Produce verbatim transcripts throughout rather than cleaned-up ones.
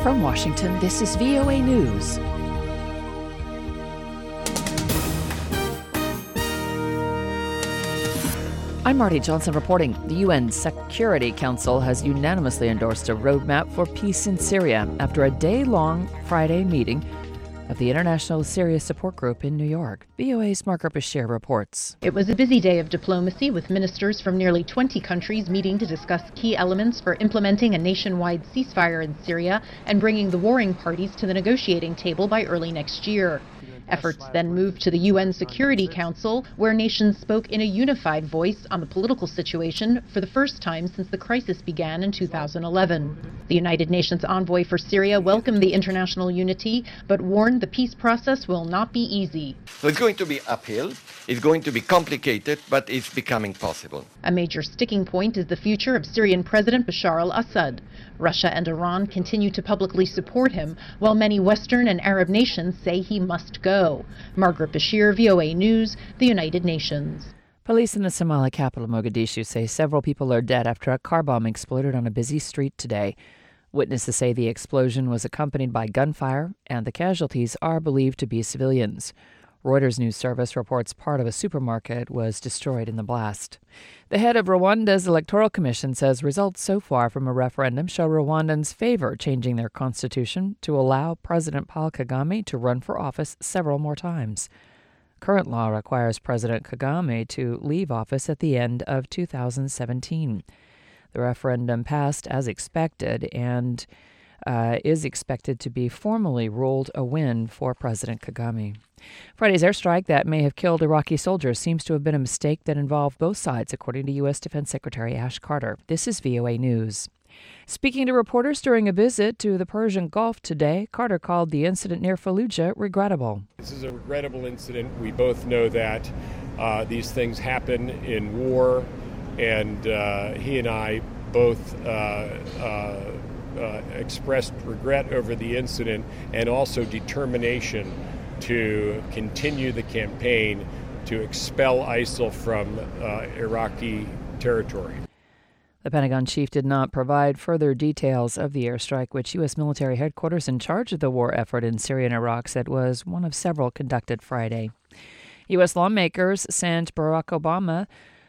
From Washington, this is V O A News. I'm Marty Johnson reporting. The U N Security Council has unanimously endorsed a roadmap for peace in Syria after a day-long Friday meeting of the International Syria Support Group in New York. V O A's Margaret Bashir reports. It was a busy day of diplomacy with ministers from nearly twenty countries meeting to discuss key elements for implementing a nationwide ceasefire in Syria and bringing the warring parties to the negotiating table by early next year. Efforts then moved to the U N Security Council, where nations spoke in a unified voice on the political situation for the first time since the crisis began in two thousand eleven. The United Nations envoy for Syria welcomed the international unity, but warned the peace process will not be easy. So it's going to be uphill, it's going to be complicated, but it's becoming possible. A major sticking point is the future of Syrian President Bashar al-Assad. Russia and Iran continue to publicly support him, while many Western and Arab nations say he must go. Margaret Bashir, V O A News, the United Nations. Police in the Somali capital, Mogadishu, say several people are dead after a car bomb exploded on a busy street today. Witnesses say the explosion was accompanied by gunfire, and the casualties are believed to be civilians. Reuters news service reports part of a supermarket was destroyed in the blast. The head of Rwanda's Electoral Commission says results so far from a referendum show Rwandans favor changing their constitution to allow President Paul Kagame to run for office several more times. Current law requires President Kagame to leave office at the end of two thousand seventeen. The referendum passed as expected and uh, is expected to be formally ruled a win for President Kagame. Friday's airstrike that may have killed Iraqi soldiers seems to have been a mistake that involved both sides, according to U S Defense Secretary Ash Carter. This is V O A News. Speaking to reporters during a visit to the Persian Gulf today, Carter called the incident near Fallujah regrettable. This is a regrettable incident. We both know that uh, these things happen in war, and uh, he and I both uh, uh, uh, expressed regret over the incident and also determination to continue the campaign to expel ISIL from uh, Iraqi territory. The Pentagon chief did not provide further details of the airstrike, which U S military headquarters in charge of the war effort in Syria and Iraq said was one of several conducted Friday. U S lawmakers sent Barack Obama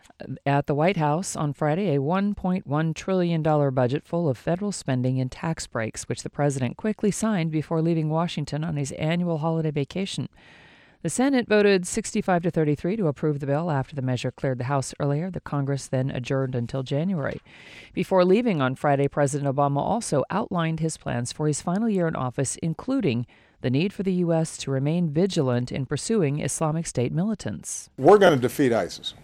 at the White House on Friday a one point one trillion dollars budget full of federal spending and tax breaks, which the president quickly signed before leaving Washington on his annual holiday vacation. The Senate voted sixty-five to thirty-three to approve the bill after the measure cleared the House earlier. The Congress then adjourned until January. Before leaving on Friday, President Obama also outlined his plans for his final year in office, including the need for the U S to remain vigilant in pursuing Islamic State militants. We're going to defeat ISIS.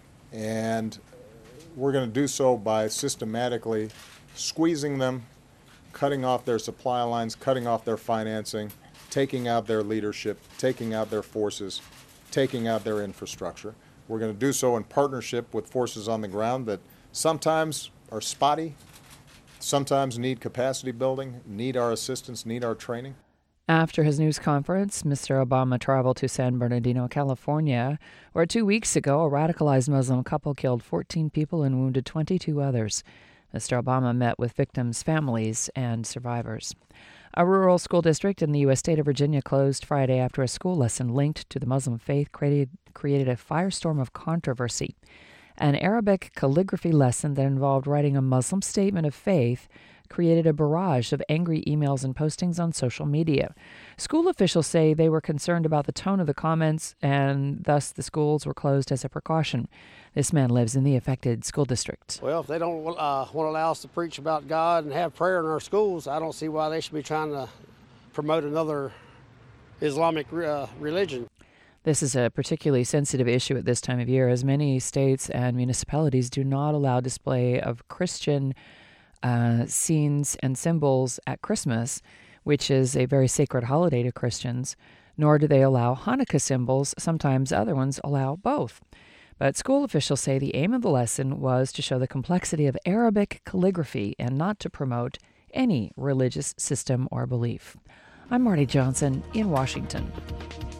And we're going to do so by systematically squeezing them, cutting off their supply lines, cutting off their financing, taking out their leadership, taking out their forces, taking out their infrastructure. We're going to do so in partnership with forces on the ground that sometimes are spotty, sometimes need capacity building, need our assistance, need our training. After his news conference, Mister Obama traveled to San Bernardino, California, where two weeks ago a radicalized Muslim couple killed fourteen people and wounded twenty-two others. Mister Obama met with victims' families and survivors. A rural school district in the U S state of Virginia closed Friday after a school lesson linked to the Muslim faith created, created a firestorm of controversy. An Arabic calligraphy lesson that involved writing a Muslim statement of faith created a barrage of angry emails and postings on social media. School officials say they were concerned about the tone of the comments, and thus the schools were closed as a precaution. This man lives in the affected school district. Well, if they don't uh, want to allow us to preach about God and have prayer in our schools, I don't see why they should be trying to promote another Islamic uh, religion. This is a particularly sensitive issue at this time of year, as many states and municipalities do not allow display of Christian uh, scenes and symbols at Christmas, which is a very sacred holiday to Christians, nor do they allow Hanukkah symbols. Sometimes other ones allow both. But school officials say the aim of the lesson was to show the complexity of Arabic calligraphy and not to promote any religious system or belief. I'm Marty Johnson in Washington.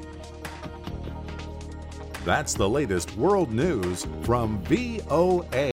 That's the latest world news from V O A.